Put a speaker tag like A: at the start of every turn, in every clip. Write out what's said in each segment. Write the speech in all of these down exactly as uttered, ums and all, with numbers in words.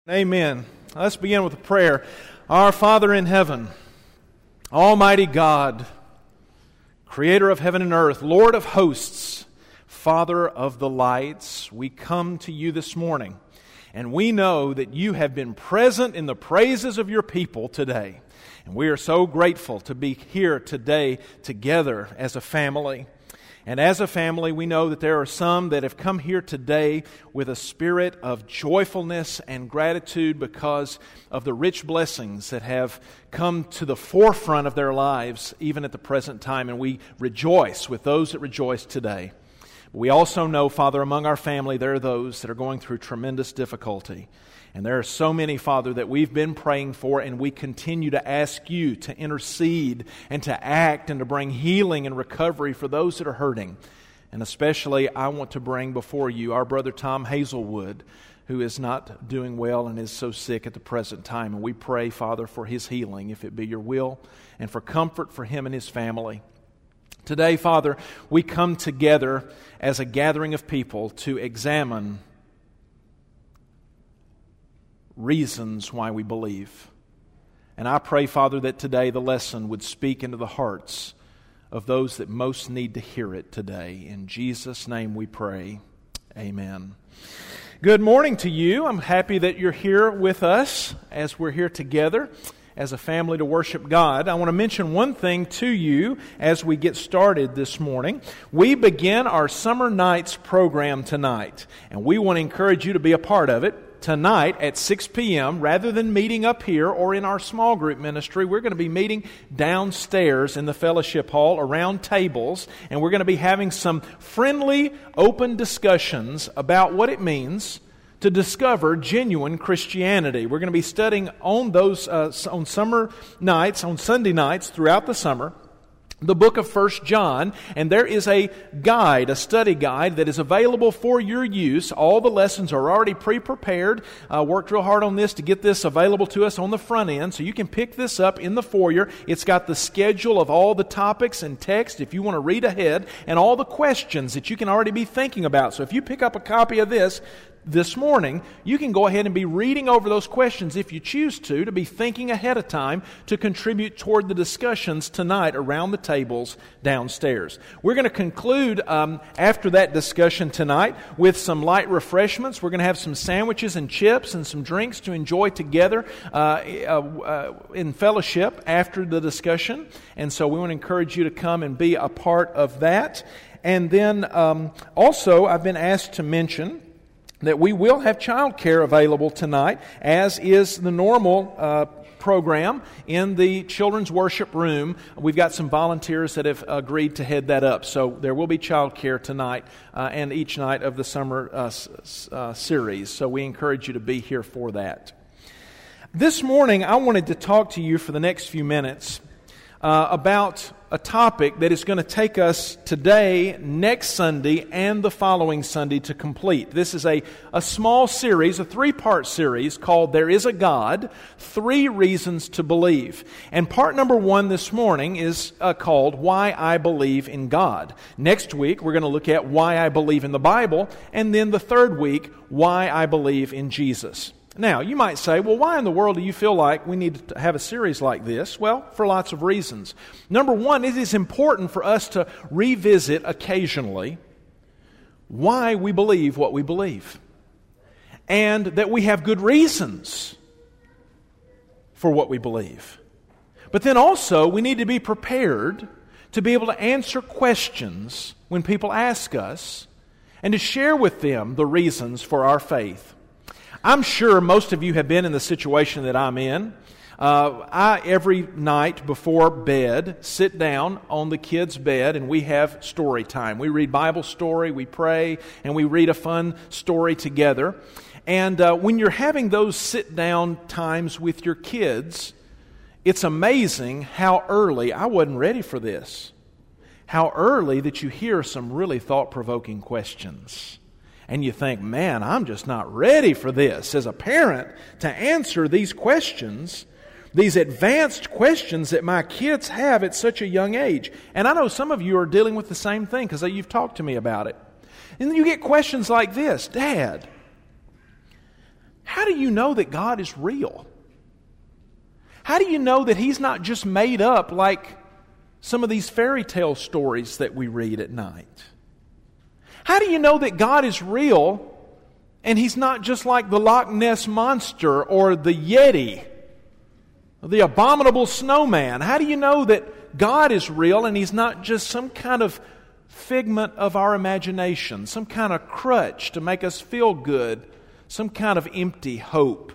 A: Amen. Let's begin with a prayer. Our Father in heaven, Almighty God, Creator of heaven and earth, Lord of hosts, Father of the lights, we come to you this morning, and we know that you have been present in the praises of your people today. And we are so grateful to be here today together as a family. And as a family, we know that there are some that have come here today with a spirit of joyfulness and gratitude because of the rich blessings that have come to the forefront of their lives, even at the present time. And we rejoice with those that rejoice today. We also know, Father, among our family, there are those that are going through tremendous difficulty. And there are so many, Father, that we've been praying for, and we continue to ask you to intercede and to act and to bring healing and recovery for those that are hurting. And especially, I want to bring before you our brother Tom Hazelwood, who is not doing well and is so sick at the present time. And we pray, Father, for his healing, if it be your will, and for comfort for him and his family. Today, Father, we come together as a gathering of people to examine reasons why we believe. And I pray, Father, that today the lesson would speak into the hearts of those that most need to hear it today. In Jesus' name we pray. Amen. Good morning to you. I'm happy that you're here with us as we're here together as a family to worship God. I want to mention one thing to you as we get started this morning. We begin our Summer Nights program tonight, and we want to encourage you to be a part of it. Tonight at six p.m., rather than meeting up here or in our small group ministry, we're going to be meeting downstairs in the fellowship hall around tables, and we're going to be having some friendly, open discussions about what it means to discover genuine Christianity. We're going to be studying on those uh, on summer nights, on Sunday nights throughout the summer, the book of First John, and there is a guide, a study guide that is available for your use. All the lessons are already pre-prepared. Uh, worked real hard on this to get this available to us on the front end, so you can pick this up in the foyer. It's got the schedule of all the topics and text if you want to read ahead, and all the questions that you can already be thinking about. So if you pick up a copy of this this morning, you can go ahead and be reading over those questions if you choose to, to be thinking ahead of time to contribute toward the discussions tonight around the tables downstairs. We're going to conclude um, after that discussion tonight with some light refreshments. We're going to have some sandwiches and chips and some drinks to enjoy together uh, uh, in fellowship after the discussion. And so we want to encourage you to come and be a part of that. And then um, also I've been asked to mention that we will have child care available tonight, as is the normal uh, program in the children's worship room. We've got some volunteers that have agreed to head that up. So there will be child care tonight uh, and each night of the summer uh, uh, series. So we encourage you to be here for that. This morning, I wanted to talk to you for the next few minutes uh, about a topic that is going to take us today, next Sunday, and the following Sunday to complete. This is a, a small series, a three-part series called There Is a God, Three Reasons to Believe. And part number one this morning is uh, called Why I Believe in God. Next week, we're going to look at why I believe in the Bible, and then the third week, why I believe in Jesus. Now, you might say, well, why in the world do you feel like we need to have a series like this? Well, for lots of reasons. Number one, it is important for us to revisit occasionally why we believe what we believe, and that we have good reasons for what we believe. But then also, we need to be prepared to be able to answer questions when people ask us and to share with them the reasons for our faith. I'm sure most of you have been in the situation that I'm in. Uh, I, every night before bed, sit down on the kids' bed and we have story time. We read Bible story, we pray, and we read a fun story together. And uh, when you're having those sit-down times with your kids, it's amazing how early, I wasn't ready for this, how early that you hear some really thought-provoking questions. And you think, man, I'm just not ready for this as a parent to answer these questions, these advanced questions that my kids have at such a young age. And I know some of you are dealing with the same thing because you've talked to me about it. And then you get questions like this: Dad, how do you know that God is real? How do you know that He's not just made up like some of these fairy tale stories that we read at night? How do you know that God is real and He's not just like the Loch Ness Monster or the Yeti, or the abominable snowman? How do you know that God is real and He's not just some kind of figment of our imagination, some kind of crutch to make us feel good, some kind of empty hope?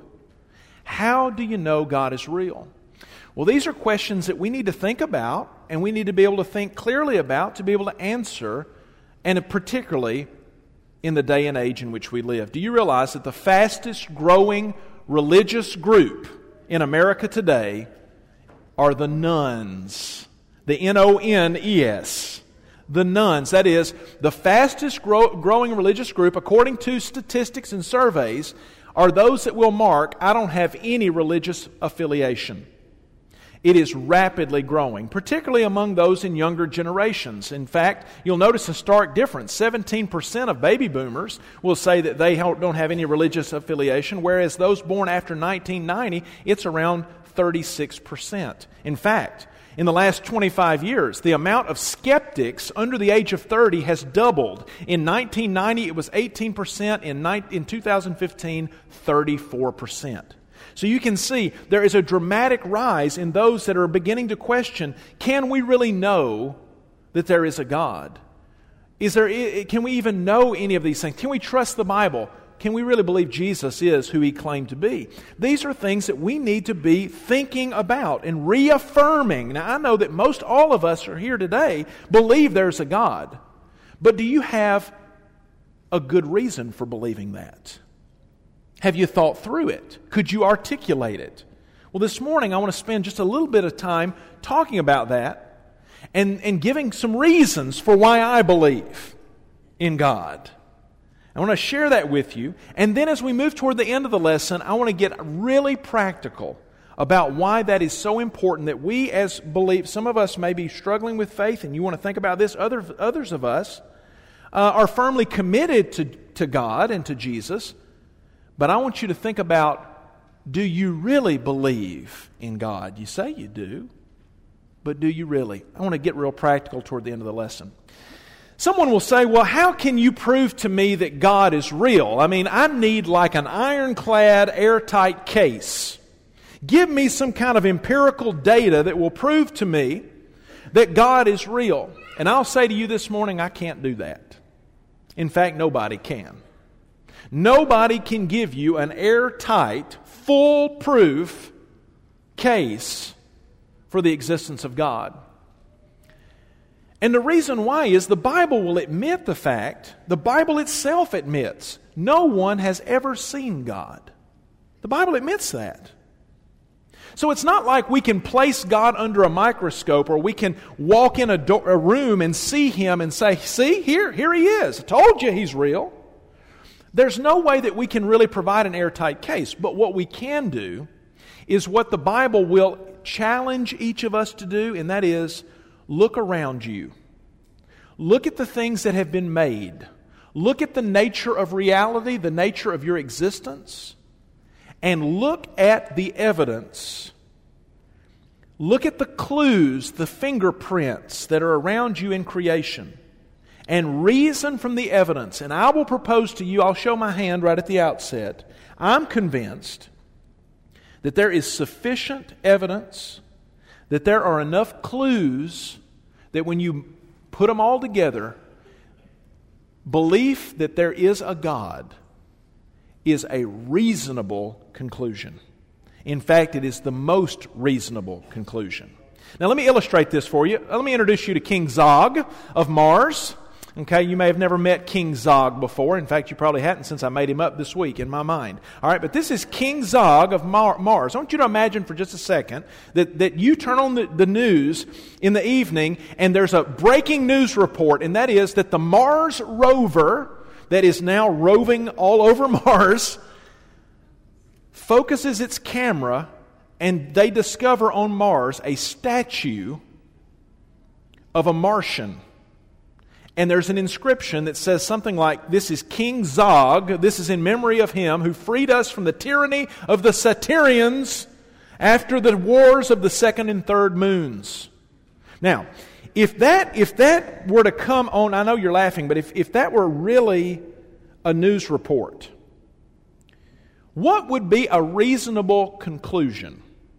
A: How do you know God is real? Well, these are questions that we need to think about, and we need to be able to think clearly about to be able to answer, and particularly in the day and age in which we live. Do you realize that the fastest growing religious group in America today are the nones? The N O N E S. The nones. That is, the fastest grow, growing religious group, according to statistics and surveys, are those that will mark, I don't have any religious affiliation. It is rapidly growing, particularly among those in younger generations. In fact, you'll notice a stark difference. seventeen percent of baby boomers will say that they don't have any religious affiliation, whereas those born after nineteen ninety, it's around thirty-six percent. In fact, in the last twenty-five years, the amount of skeptics under the age of thirty has doubled. In nineteen ninety, it was eighteen percent. In, in two thousand fifteen, thirty-four percent. So you can see there is a dramatic rise in those that are beginning to question, can we really know that there is a God? Is there? Can we even know any of these things? Can we trust the Bible? Can we really believe Jesus is who He claimed to be? These are things that we need to be thinking about and reaffirming. Now, I know that most all of us are here today believe there's a God. But do you have a good reason for believing that? Have you thought through it? Could you articulate it? Well, this morning I want to spend just a little bit of time talking about that and, and giving some reasons for why I believe in God. I want to share that with you. And then as we move toward the end of the lesson, I want to get really practical about why that is so important that we as believe, some of us may be struggling with faith and you want to think about this. Other, others of us uh, are firmly committed to, to God and to Jesus. But I want you to think about, do you really believe in God? You say you do, but do you really? I want to get real practical toward the end of the lesson. Someone will say, well, how can you prove to me that God is real? I mean, I need like an ironclad, airtight case. Give me some kind of empirical data that will prove to me that God is real. And I'll say to you this morning, I can't do that. In fact, nobody can. Nobody can give you an airtight, foolproof case for the existence of God. And the reason why is the Bible will admit the fact, the Bible itself admits, no one has ever seen God. The Bible admits that. So it's not like we can place God under a microscope or we can walk in a, do- a room and see Him and say, see, here, here He is. I told you He's real. There's no way that we can really provide an airtight case. But what we can do is what the Bible will challenge each of us to do, and that is look around you. Look at the things that have been made. Look at the nature of reality, the nature of your existence, and look at the evidence. Look at the clues, the fingerprints that are around you in creation. And reason from the evidence. And I will propose to you, I'll show my hand right at the outset. I'm convinced that there is sufficient evidence, that there are enough clues that when you put them all together, belief that there is a God is a reasonable conclusion. In fact, it is the most reasonable conclusion. Now let me illustrate this for you. Let me introduce you to King Zog of Mars. Okay, you may have never met King Zog before. In fact, you probably hadn't since I made him up this week in my mind. All right, but this is King Zog of Mar- Mars. I want you to imagine for just a second that, that you turn on the, the news in the evening and there's a breaking news report, and that is that the Mars rover that is now roving all over Mars focuses its camera and they discover on Mars a statue of a Martian. And there's an inscription that says something like, this is King Zog, this is in memory of him who freed us from the tyranny of the Satyrians after the wars of the second and third moons. Now, if that if that were to come on, I know you're laughing, but if, if that were really a news report, what would be a reasonable conclusion?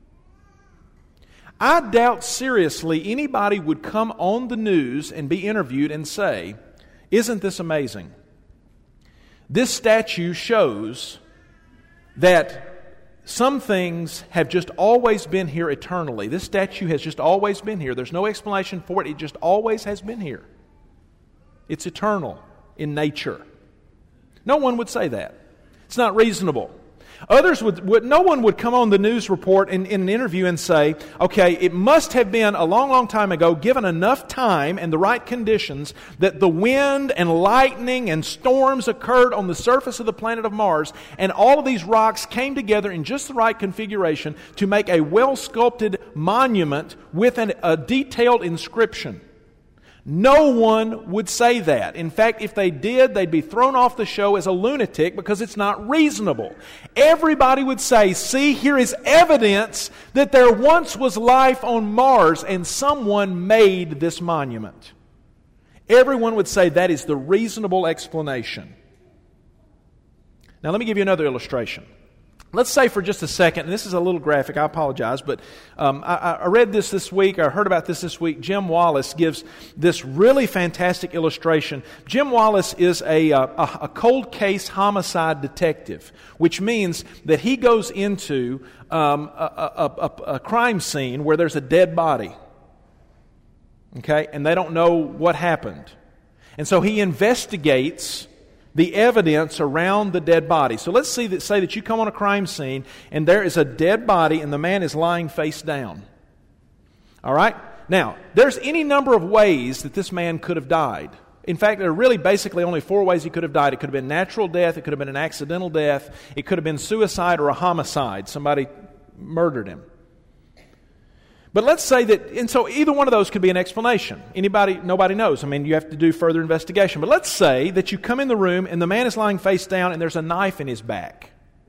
A: I doubt seriously anybody would come on the news and be interviewed and say, isn't this amazing? This statue shows that some things have just always been here eternally. This statue has just always been here. There's no explanation for it. It just always has been here. It's eternal in nature. No one would say that. It's not reasonable. Others would, would no one would come on the news report in, in an interview and say, okay, it must have been a long, long time ago, given enough time and the right conditions, that the wind and lightning and storms occurred on the surface of the planet of Mars, and all of these rocks came together in just the right configuration to make a well-sculpted monument with an, a detailed inscription. No one would say that. In fact, if they did, they'd be thrown off the show as a lunatic because it's not reasonable. Everybody would say, see, here is evidence that there once was life on Mars and someone made this monument. Everyone would say that is the reasonable explanation. Now, let me give you another illustration. Let's say for just a second, and this is a little graphic, I apologize, but um, I, I read this this week, I heard about this this week. Jim Wallace gives this really fantastic illustration. Jim Wallace is a, a, a cold case homicide detective, which means that he goes into um, a, a, a, a crime scene where there's a dead body, okay, and they don't know what happened. And so he investigates the evidence around the dead body. So let's see that, say that you come on a crime scene and there is a dead body and the man is lying face down. All right? Now, there's any number of ways that this man could have died. In fact, there are really basically only four ways he could have died. It could have been natural death, it could have been an accidental death, it could have been suicide or a homicide. Somebody murdered him. But let's say that, and so either one of those could be an explanation. Anybody, nobody knows. I mean, you have to do further investigation. But let's say that you come in the room and the man is lying face down and there's a knife in his back.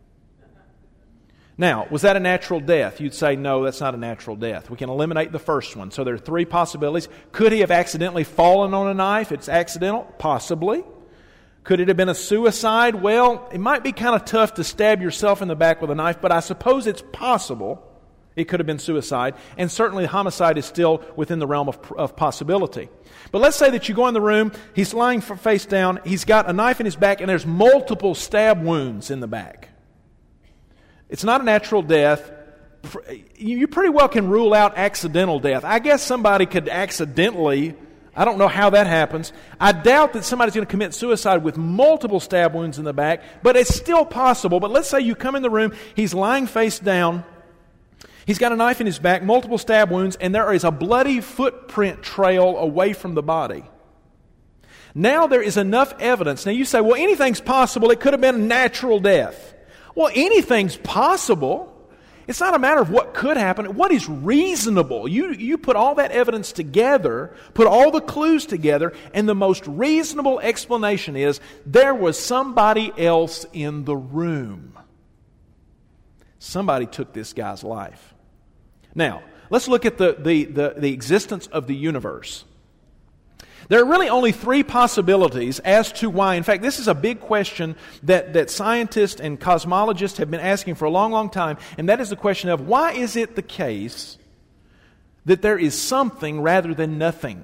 A: Now, was that a natural death? You'd say, no, that's not a natural death. We can eliminate the first one. So there are three possibilities. Could he have accidentally fallen on a knife? It's accidental? Possibly. Could it have been a suicide? Well, it might be kind of tough to stab yourself in the back with a knife, but I suppose it's possible. It could have been suicide, and certainly homicide is still within the realm of, of possibility. But let's say that you go in the room, he's lying face down, he's got a knife in his back, and there's multiple stab wounds in the back. It's not a natural death. You pretty well can rule out accidental death. I guess somebody could accidentally, I don't know how that happens. I doubt that somebody's going to commit suicide with multiple stab wounds in the back, but it's still possible. But let's say you come in the room, he's lying face down, he's got a knife in his back, multiple stab wounds, and there is a bloody footprint trail away from the body. Now there is enough evidence. Now you say, well, anything's possible. It could have been a natural death. Well, anything's possible. It's not a matter of what could happen. What is reasonable? You, you put all that evidence together, put all the clues together, and the most reasonable explanation is there was somebody else in the room. Somebody took this guy's life. Now, let's look at the, the, the, the existence of the universe. There are really only three possibilities as to why. In fact, this is a big question that, that scientists and cosmologists have been asking for a long, long time, and that is the question of why is it the case that there is something rather than nothing?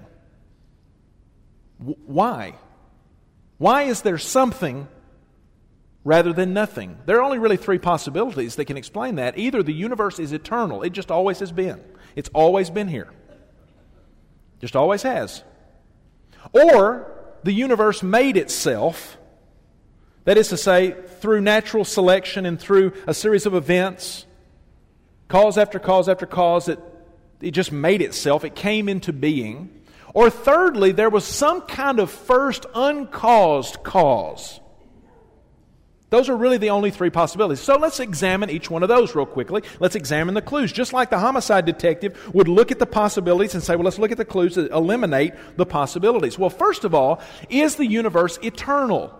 A: W- why? Why is there something rather than nothing? There are only really three possibilities that can explain that. Either the universe is eternal. It just always has been. It's always been here. Just always has. Or the universe made itself. That is to say, through natural selection and through a series of events, cause after cause after cause, it, it just made itself. It came into being. Or thirdly, there was some kind of first uncaused cause Those are really the only three possibilities. So let's examine each one of those real quickly. Let's examine the clues. Just like the homicide detective would look at the possibilities and say, well, let's look at the clues to eliminate the possibilities. Well, first of all, is the universe eternal?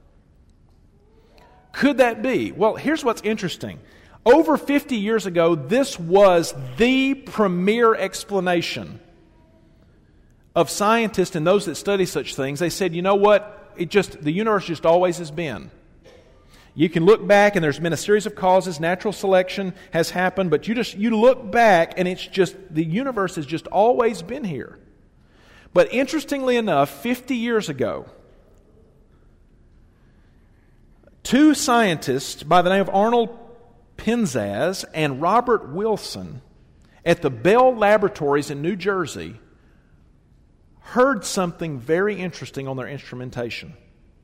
A: Could that be? Well, here's what's interesting. Over fifty years ago, this was the premier explanation of scientists and those that study such things. They said, you know what? It just the universe just always has been. You can look back and there's been a series of causes, natural selection has happened, but you just you look back and it's just the universe has just always been here. But interestingly enough, fifty years ago, two scientists by the name of Arnold Penzaz and Robert Wilson at the Bell Laboratories in New Jersey heard something very interesting on their instrumentation.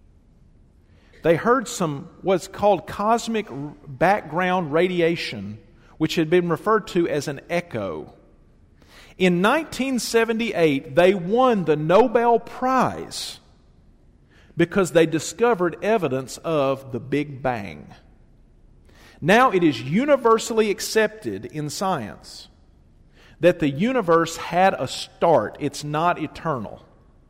A: They heard some what's called cosmic background radiation, which had been referred to as an echo. In nineteen seventy-eight, they won the Nobel Prize because they discovered evidence of the Big Bang. Now it is universally accepted in science that the universe had a start. It's not eternal.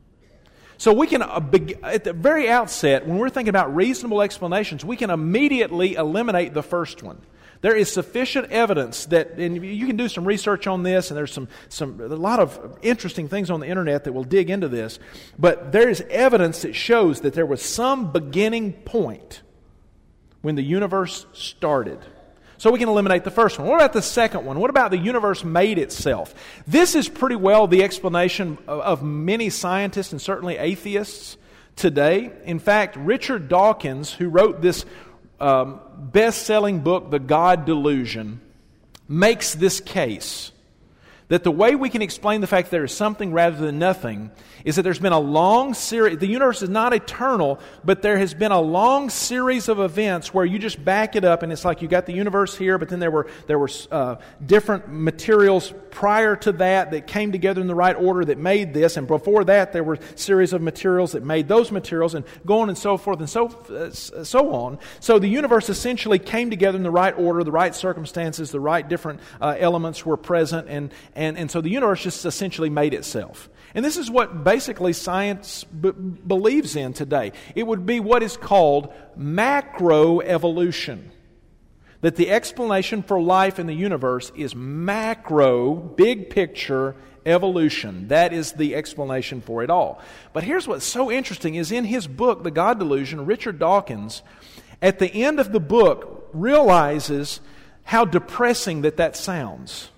A: So we can, at the very outset, when we're thinking about reasonable explanations, we can immediately eliminate the first one. There is sufficient evidence that, and you can do some research on this, and there's some, some a lot of interesting things on the internet that will dig into this, but there is evidence that shows that there was some beginning point when the universe started. So we can eliminate the first one. What about the second one? What about the universe made itself? This is pretty well the explanation of, of many scientists and certainly atheists today. In fact, Richard Dawkins, who wrote this um, best-selling book, The God Delusion, makes this case that the way we can explain the fact that there is something rather than nothing is that there's been a long series, the universe is not eternal, but there has been a long series of events where you just back it up and it's like you got the universe here, but then there were there were uh, different materials prior to that that came together in the right order that made this, and before that there were a series of materials that made those materials, and go on and so forth and so, uh, so on. So the universe essentially came together in the right order, the right circumstances, the right different uh, elements were present, and And, and so the universe just essentially made itself. And this is what basically science b- believes in today. It would be what is called macroevolution. That the explanation for life in the universe is macro, big picture evolution. That is the explanation for it all. But here's what's so interesting is in his book, The God Delusion, Richard Dawkins, at the end of the book, realizes how depressing that that sounds.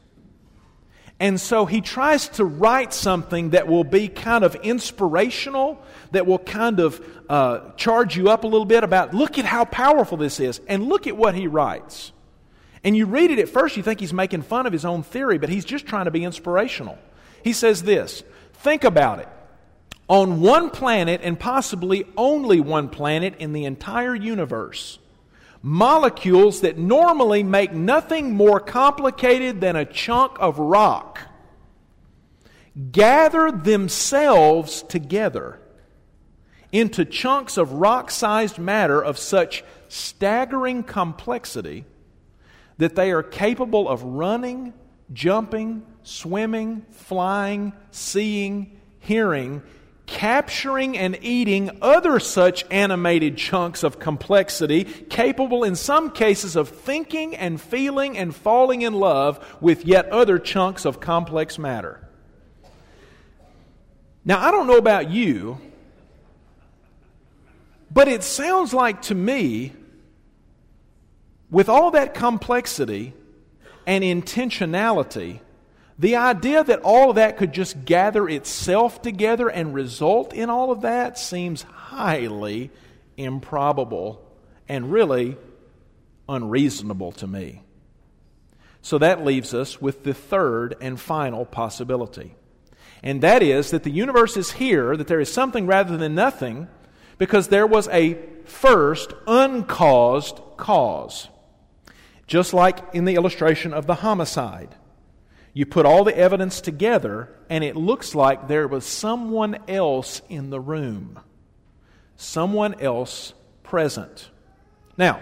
A: And so he tries to write something that will be kind of inspirational, that will kind of uh, charge you up a little bit about, look at how powerful this is, and look at what he writes. And you read it at first, you think he's making fun of his own theory, but he's just trying to be inspirational. He says this, think about it. On one planet, and possibly only one planet in the entire universe, molecules that normally make nothing more complicated than a chunk of rock gather themselves together into chunks of rock-sized matter of such staggering complexity that they are capable of running, jumping, swimming, flying, seeing, hearing, capturing and eating other such animated chunks of complexity, capable in some cases of thinking and feeling and falling in love with yet other chunks of complex matter. Now, I don't know about you, but it sounds like to me, with all that complexity and intentionality, the idea that all of that could just gather itself together and result in all of that seems highly improbable and really unreasonable to me. So that leaves us with the third and final possibility. And that is that the universe is here, that there is something rather than nothing, because there was a first uncaused cause. Just like in the illustration of the homicide. You put all the evidence together, and it looks like there was someone else in the room. Someone else present. Now,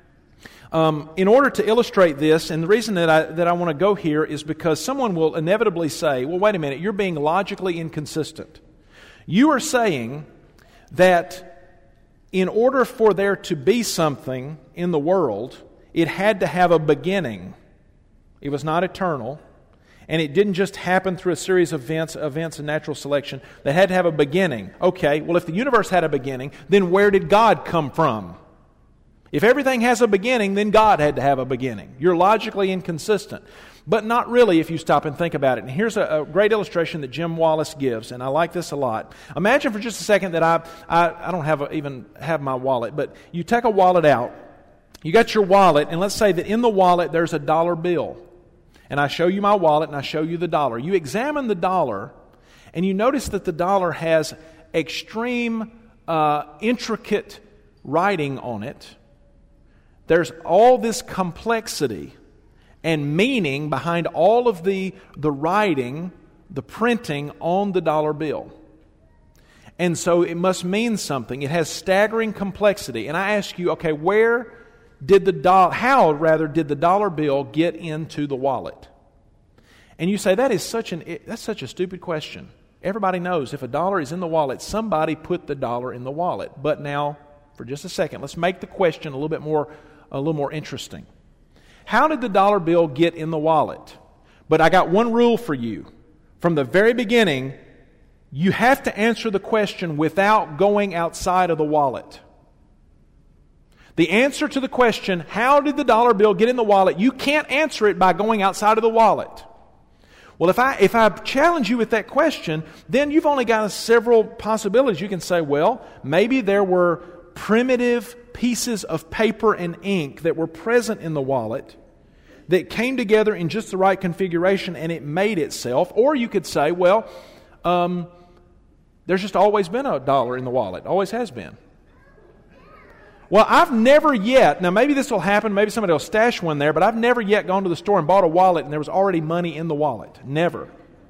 A: um, in order to illustrate this, and the reason that I, that I want to go here is because someone will inevitably say, well, wait a minute, you're being logically inconsistent. You are saying that in order for there to be something in the world, it had to have a beginning. It was not eternal. And it didn't just happen through a series of events, events and natural selection. They had to have a beginning. Okay, well, if the universe had a beginning, then where did God come from? If everything has a beginning, then God had to have a beginning. You're logically inconsistent. But not really if you stop and think about it. And here's a, a great illustration that Jim Wallace gives, and I like this a lot. Imagine for just a second that I I, I don't have a, even have my wallet, but you take a wallet out. You got your wallet, and let's say that in the wallet there's a dollar bill. And I show you my wallet, and I show you the dollar. You examine the dollar, and you notice that the dollar has extreme, uh, intricate writing on it. There's all this complexity and meaning behind all of the, the writing, the printing on the dollar bill. And so it must mean something. It has staggering complexity. And I ask you, okay, where did the dollar, how rather did the dollar bill get into the wallet? And you say, that is such an that's such a stupid question. Everybody knows if a dollar is in the wallet, somebody put the dollar in the wallet. But now, for just a second, let's make the question a little bit more a little more interesting. How did the dollar bill get in the wallet? But I got one rule for you. From the very beginning, you have to answer the question without going outside of the wallet. The answer to the question, how did the dollar bill get in the wallet, you can't answer it by going outside of the wallet. Well, if I if I challenge you with that question, then you've only got several possibilities. You can say, well, maybe there were primitive pieces of paper and ink that were present in the wallet that came together in just the right configuration and it made itself. Or you could say, well, um, there's just always been a dollar in the wallet. Always has been. Well, I've never yet, now maybe this will happen, maybe somebody will stash one there, but I've never yet gone to the store and bought a wallet and there was already money in the wallet. Never.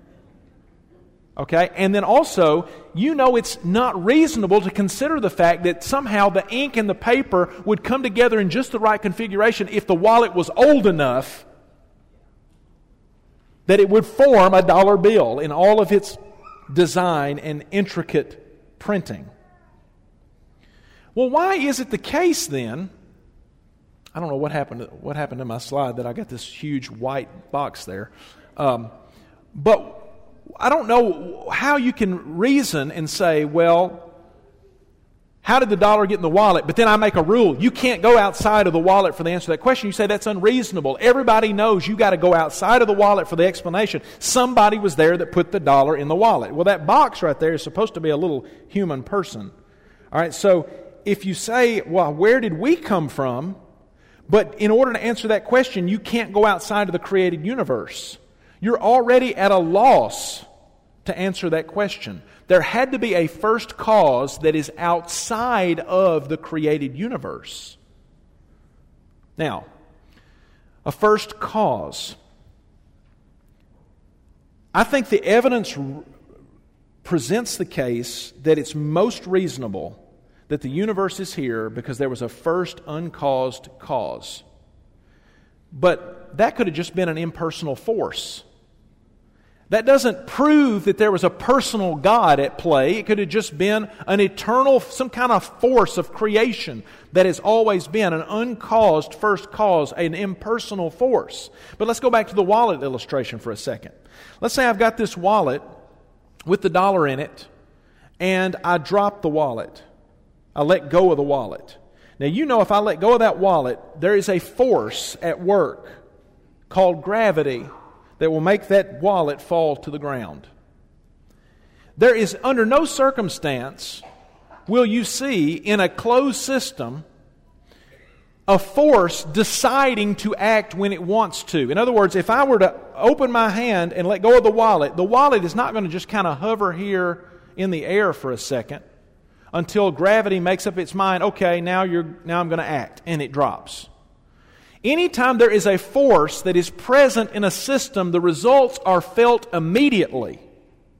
A: Okay? And then also, you know it's not reasonable to consider the fact that somehow the ink and the paper would come together in just the right configuration if the wallet was old enough that it would form a dollar bill in all of its design and intricate printing. Well, why is it the case then? I don't know what happened. To, what happened to my slide that I got this huge white box there, um, but I don't know how you can reason and say, well, how did the dollar get in the wallet? But then I make a rule: you can't go outside of the wallet for the answer to that question. You say that's unreasonable. Everybody knows you got to go outside of the wallet for the explanation. Somebody was there that put the dollar in the wallet. Well, that box right there is supposed to be a little human person. All right, so if you say, well, where did we come from? But in order to answer that question, you can't go outside of the created universe. You're already at a loss to answer that question. There had to be a first cause that is outside of the created universe. Now, a first cause. I think the evidence r- presents the case that it's most reasonable that the universe is here because there was a first uncaused cause. But that could have just been an impersonal force. That doesn't prove that there was a personal God at play. It could have just been an eternal, some kind of force of creation that has always been an uncaused first cause, an impersonal force. But let's go back to the wallet illustration for a second. Let's say I've got this wallet with the dollar in it, and I drop the wallet. I let go of the wallet. Now, you know if I let go of that wallet, there is a force at work called gravity that will make that wallet fall to the ground. There is, under no circumstance will you see in a closed system a force deciding to act when it wants to. In other words, if I were to open my hand and let go of the wallet, the wallet is not going to just kind of hover here in the air for a second until gravity makes up its mind, okay, now you're now I'm going to act, and it drops. Anytime there is a force that is present in a system, the results are felt immediately.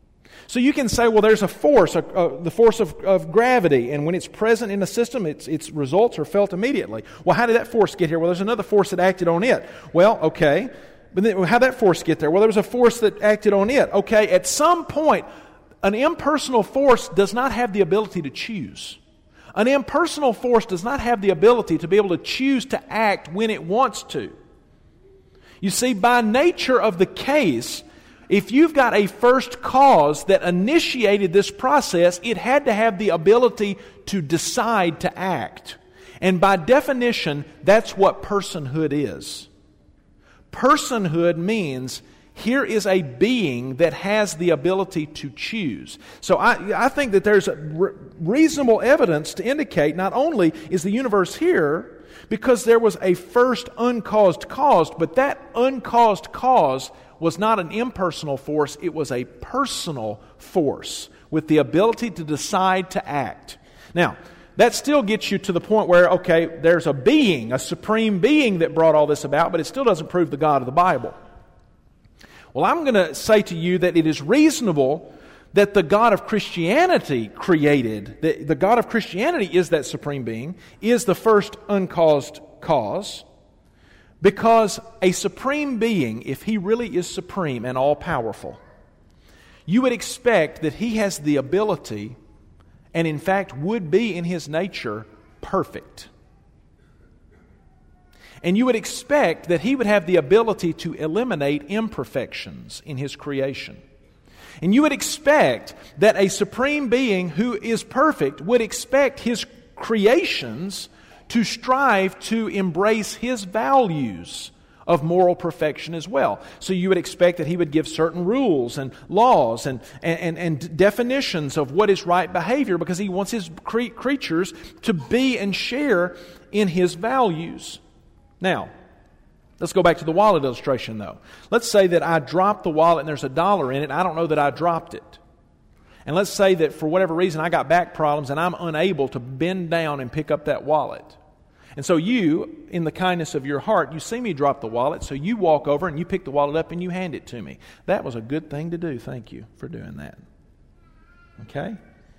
A: So you can say, well, there's a force, a, a, the force of, of gravity, and when it's present in a system, its, its results are felt immediately. Well, how did that force get here? Well, there's another force that acted on it. Well, okay, but then how did that force get there? Well, there was a force that acted on it. Okay, at some point, an impersonal force does not have the ability to choose. An impersonal force does not have the ability to be able to choose to act when it wants to. You see, by nature of the case, if you've got a first cause that initiated this process, it had to have the ability to decide to act. And by definition, that's what personhood is. Personhood means here is a being that has the ability to choose. So I, I think that there's a re- reasonable evidence to indicate not only is the universe here because there was a first uncaused cause, but that uncaused cause was not an impersonal force, it was a personal force with the ability to decide to act. Now, that still gets you to the point where, okay, there's a being, a supreme being that brought all this about, but it still doesn't prove the God of the Bible. Well, I'm going to say to you that it is reasonable that the God of Christianity created, that the God of Christianity is that supreme being, is the first uncaused cause. Because a supreme being, if he really is supreme and all-powerful, you would expect that he has the ability, and in fact would be in his nature, perfect. And you would expect that he would have the ability to eliminate imperfections in his creation. And you would expect that a supreme being who is perfect would expect his creations to strive to embrace his values of moral perfection as well. So you would expect that he would give certain rules and laws and, and, and definitions of what is right behavior because he wants his cre- creatures to be and share in his values. Now, let's go back to the wallet illustration though. Let's say that I dropped the wallet and there's a dollar in it and I don't know that I dropped it. And let's say that for whatever reason I got back problems and I'm unable to bend down and pick up that wallet. And so you, in the kindness of your heart, you see me drop the wallet, so you walk over and you pick the wallet up and you hand it to me. That was a good thing to do. Thank you for doing that. Okay?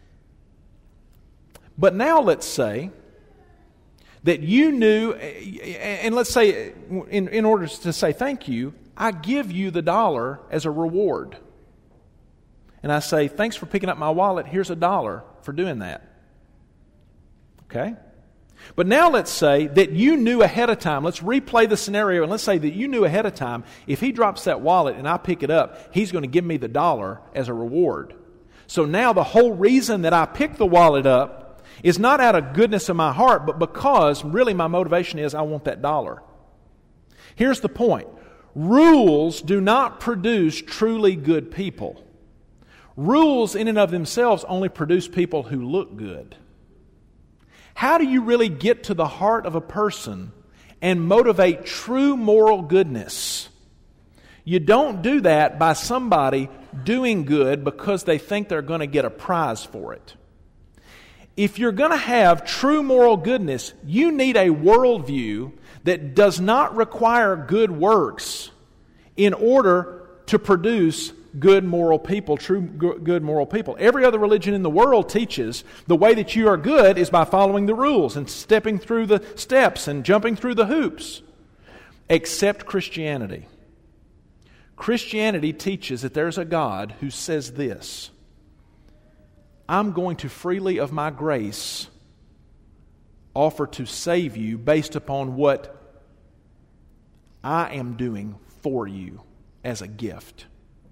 A: But now let's say that you knew, and let's say in, in order to say thank you, I give you the dollar as a reward. And I say, thanks for picking up my wallet, here's a dollar for doing that. Okay? But now let's say that you knew ahead of time, let's replay the scenario, and let's say that you knew ahead of time, if he drops that wallet and I pick it up, he's going to give me the dollar as a reward. So now the whole reason that I pick the wallet up is not out of goodness of my heart, but because really my motivation is I want that dollar. Here's the point. Rules do not produce truly good people. Rules in and of themselves only produce people who look good. How do you really get to the heart of a person and motivate true moral goodness? You don't do that by somebody doing good because they think they're going to get a prize for it. If you're going to have true moral goodness, you need a worldview that does not require good works in order to produce good moral people, true good moral people. Every other religion in the world teaches the way that you are good is by following the rules and stepping through the steps and jumping through the hoops. Except Christianity. Christianity teaches that there's a God who says this: I'm going to freely of my grace offer to save you based upon what I am doing for you as a gift.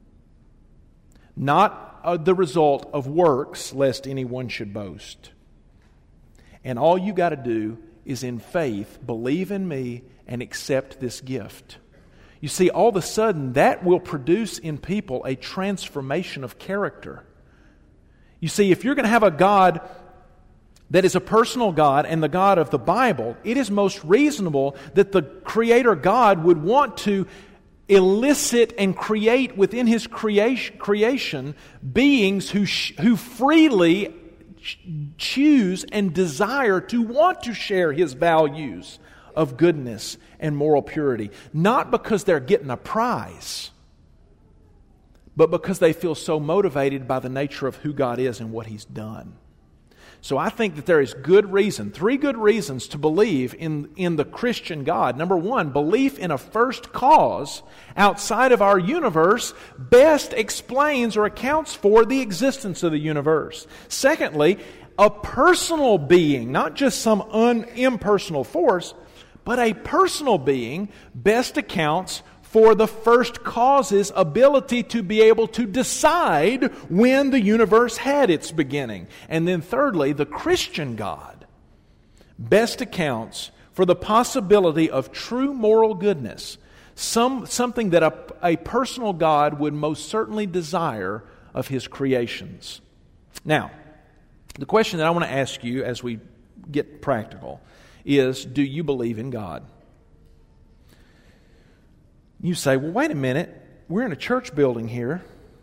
A: Not uh, the result of works, lest anyone should boast. And all you got to do is in faith believe in me and accept this gift. You see, all of a sudden that will produce in people a transformation of character. You see, if you're going to have a God that is a personal God and the God of the Bible, it is most reasonable that the Creator God would want to elicit and create within His creation, creation beings who, sh- who freely ch- choose and desire to want to share His values of goodness and moral purity. Not because they're getting a prize, but because they feel so motivated by the nature of who God is and what He's done. So I think that there is good reason, three good reasons to believe in, in the Christian God. Number one, belief in a first cause outside of our universe best explains or accounts for the existence of the universe. Secondly, a personal being, not just some un, impersonal force, but a personal being best accounts for the first cause's ability to be able to decide when the universe had its beginning. And then thirdly, the Christian God best accounts for the possibility of true moral goodness, some, something that a, a personal God would most certainly desire of His creations. Now, the question that I want to ask you as we get practical is, do you believe in God? You say, well, wait a minute, we're in a church building here.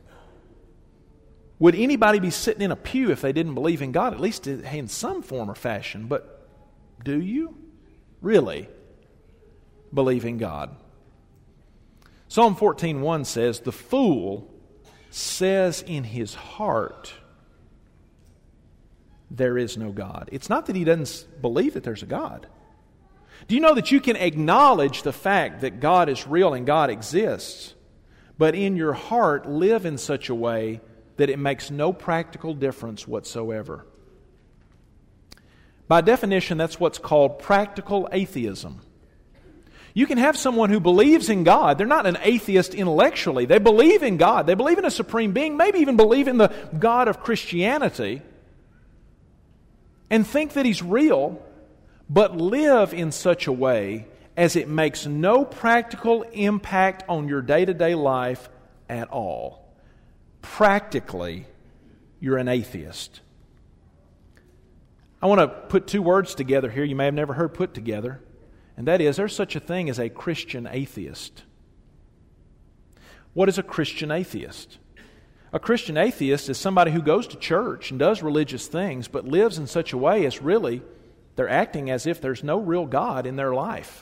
A: Would anybody be sitting in a pew if they didn't believe in God, at least in some form or fashion? But do you really believe in God? Psalm fourteen one says, the fool says in his heart, there is no God. It's not that he doesn't believe that there's a God. Do you know that you can acknowledge the fact that God is real and God exists, but in your heart live in such a way that it makes no practical difference whatsoever? By definition, that's what's called practical atheism. You can have someone who believes in God. They're not an atheist intellectually. They believe in God. They believe in a supreme being, maybe even believe in the God of Christianity, and think that He's real, but live in such a way as it makes no practical impact on your day-to-day life at all. Practically, you're an atheist. I want to put two words together here you may have never heard put together, and that is, there's such a thing as a Christian atheist. What is a Christian atheist? A Christian atheist is somebody who goes to church and does religious things, but lives in such a way as really they're acting as if there's no real God in their life.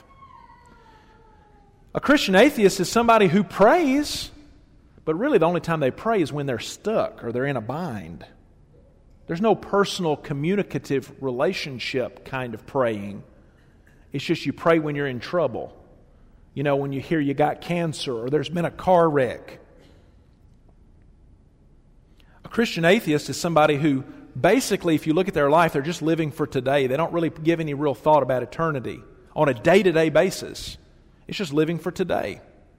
A: A Christian atheist is somebody who prays, but really the only time they pray is when they're stuck or they're in a bind. There's no personal, communicative relationship kind of praying. It's just you pray when you're in trouble. You know, when you hear you got cancer or there's been a car wreck. A Christian atheist is somebody who basically, if you look at their life, they're just living for today. They don't really give any real thought about eternity on a day-to-day basis. It's just living for today.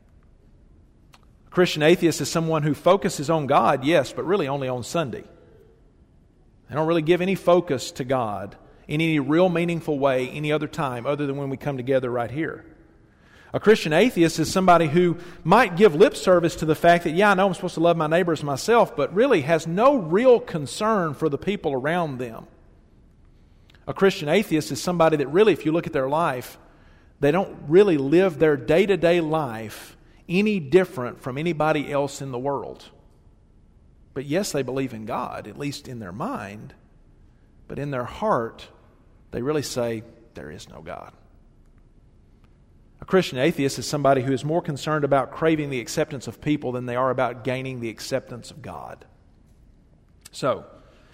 A: A Christian atheist is someone who focuses on God, yes, but really only on Sunday. They don't really give any focus to God in any real meaningful way any other time other than when we come together right here. A Christian atheist is somebody who might give lip service to the fact that, yeah, I know I'm supposed to love my neighbors myself, but really has no real concern for the people around them. A Christian atheist is somebody that really, if you look at their life, they don't really live their day-to-day life any different from anybody else in the world. But yes, they believe in God, at least in their mind, but in their heart, they really say, there is no God. A Christian atheist is somebody who is more concerned about craving the acceptance of people than they are about gaining the acceptance of God. So,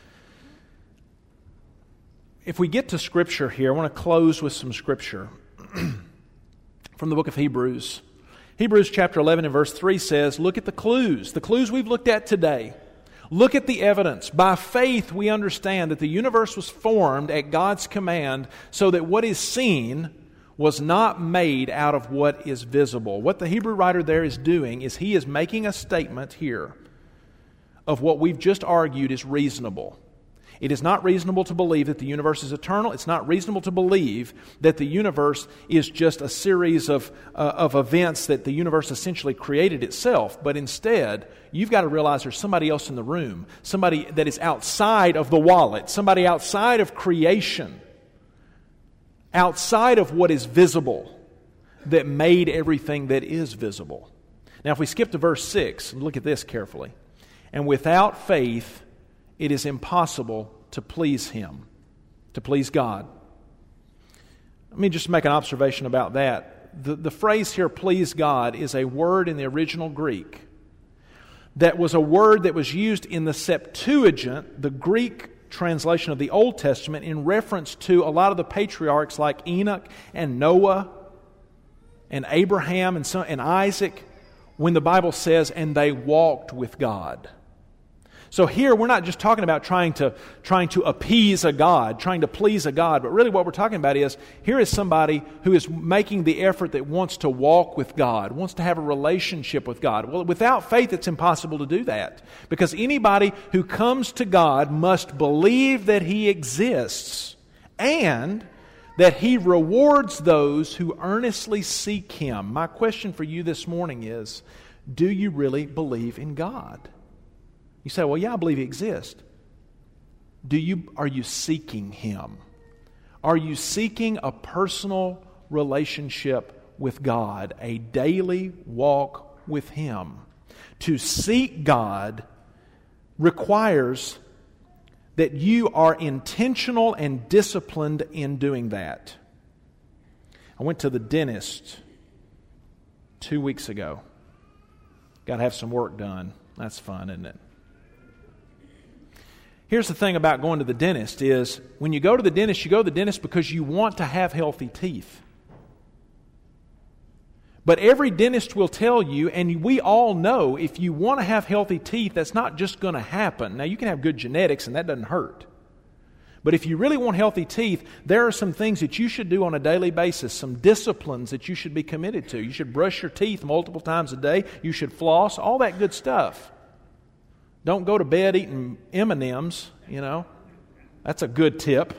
A: if we get to Scripture here, I want to close with some Scripture from the book of Hebrews. Hebrews chapter eleven and verse three says, look at the clues, the clues we've looked at today. Look at the evidence. By faith we understand that the universe was formed at God's command so that what is seen was not made out of what is visible. What the Hebrew writer there is doing is he is making a statement here of what we've just argued is reasonable. It is not reasonable to believe that the universe is eternal. It's not reasonable to believe that the universe is just a series of, uh, of events that the universe essentially created itself. But instead, you've got to realize there's somebody else in the room, somebody that is outside of the wallet, somebody outside of creation, outside of what is visible, that made everything that is visible. Now, if we skip to verse six, look at this carefully. And without faith, it is impossible to please Him, to please God. Let me just make an observation about that. The, the phrase here, please God, is a word in the original Greek that was a word that was used in the Septuagint, the Greek translation of the Old Testament, in reference to a lot of the patriarchs like Enoch and Noah and Abraham and, so, and Isaac, when the Bible says, and they walked with God. So here we're not just talking about trying to trying to appease a God, trying to please a God, but really what we're talking about is, here is somebody who is making the effort that wants to walk with God, wants to have a relationship with God. Well, without faith it's impossible to do that, because anybody who comes to God must believe that He exists and that He rewards those who earnestly seek Him. My question for you this morning is, do you really believe in God? You say, well, yeah, I believe He exists. Do you, are you seeking Him? Are you seeking a personal relationship with God, a daily walk with Him? To seek God requires that you are intentional and disciplined in doing that. I went to the dentist two weeks ago. Got to have some work done. That's fun, isn't it? Here's the thing about going to the dentist is, when you go to the dentist, you go to the dentist because you want to have healthy teeth. But every dentist will tell you, and we all know, if you want to have healthy teeth, that's not just going to happen. Now, you can have good genetics, and that doesn't hurt. But if you really want healthy teeth, there are some things that you should do on a daily basis, some disciplines that you should be committed to. You should brush your teeth multiple times a day. You should floss, all that good stuff. Don't go to bed eating M and M's, you know. That's a good tip.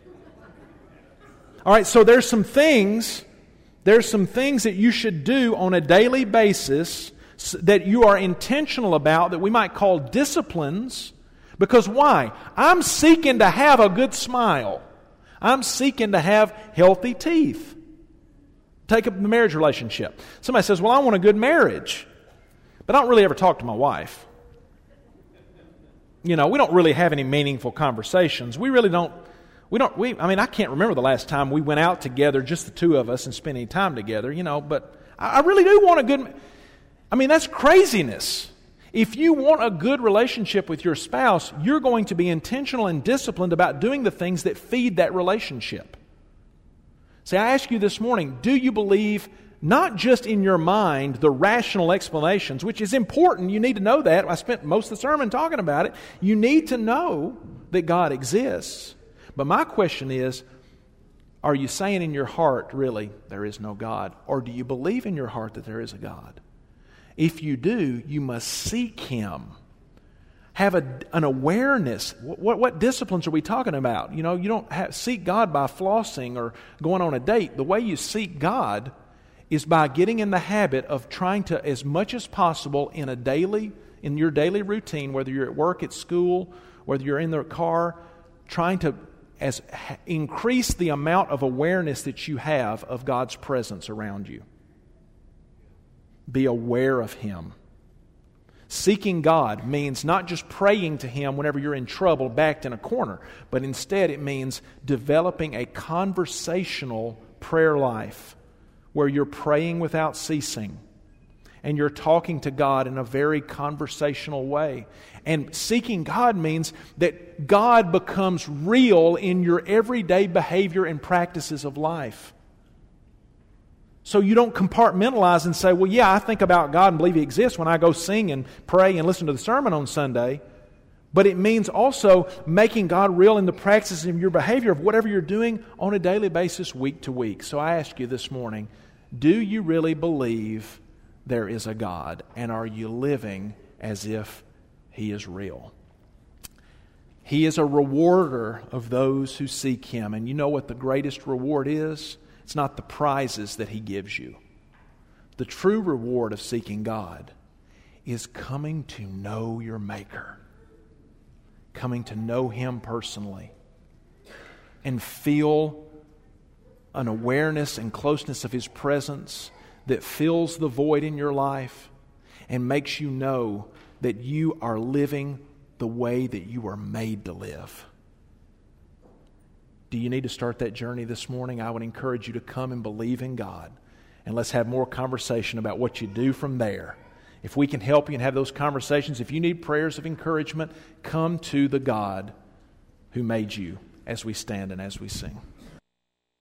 A: All right, so there's some things, there's some things that you should do on a daily basis that you are intentional about, that we might call disciplines. Because why? I'm seeking to have a good smile. I'm seeking to have healthy teeth. Take up the marriage relationship. Somebody says, well, I want a good marriage. But I don't really ever talk to my wife. You know, we don't really have any meaningful conversations. We really don't, we don't, we, I mean, I can't remember the last time we went out together, just the two of us, and spent any time together, you know, but I, I really do want a good, I mean, that's craziness. If you want a good relationship with your spouse, you're going to be intentional and disciplined about doing the things that feed that relationship. See, I ask you this morning, do you believe not just in your mind the rational explanations, which is important, you need to know that. I spent most of the sermon talking about it. You need to know that God exists. But my question is, are you saying in your heart, really, there is no God? Or do you believe in your heart that there is a God? If you do, you must seek Him. Have a, an awareness. What, what, what disciplines are we talking about? You know, you don't have, seek God by flossing or going on a date. The way you seek God is by getting in the habit of trying to, as much as possible, in a daily, in your daily routine, whether you're at work, at school, whether you're in the car, trying to as increase the amount of awareness that you have of God's presence around you. Be aware of Him. Seeking God means not just praying to Him whenever you're in trouble, backed in a corner, but instead it means developing a conversational prayer life where you're praying without ceasing and you're talking to God in a very conversational way. And seeking God means that God becomes real in your everyday behavior and practices of life. So you don't compartmentalize and say, well, yeah, I think about God and believe He exists when I go sing and pray and listen to the sermon on Sunday. But it means also making God real in the practices of your behavior of whatever you're doing on a daily basis, week to week. So I ask you this morning, do you really believe there is a God? And are you living as if He is real? He is a rewarder of those who seek Him. And you know what the greatest reward is? It's not the prizes that He gives you. The true reward of seeking God is coming to know your Maker. Coming to know Him personally. And feel an awareness and closeness of His presence that fills the void in your life and makes you know that you are living the way that you are made to live. Do you need to start that journey this morning? I would encourage you to come and believe in God. And let's have more conversation about what you do from there If we can help you and have those conversations, if you need prayers of encouragement, come to the God who made you as we stand and as we sing.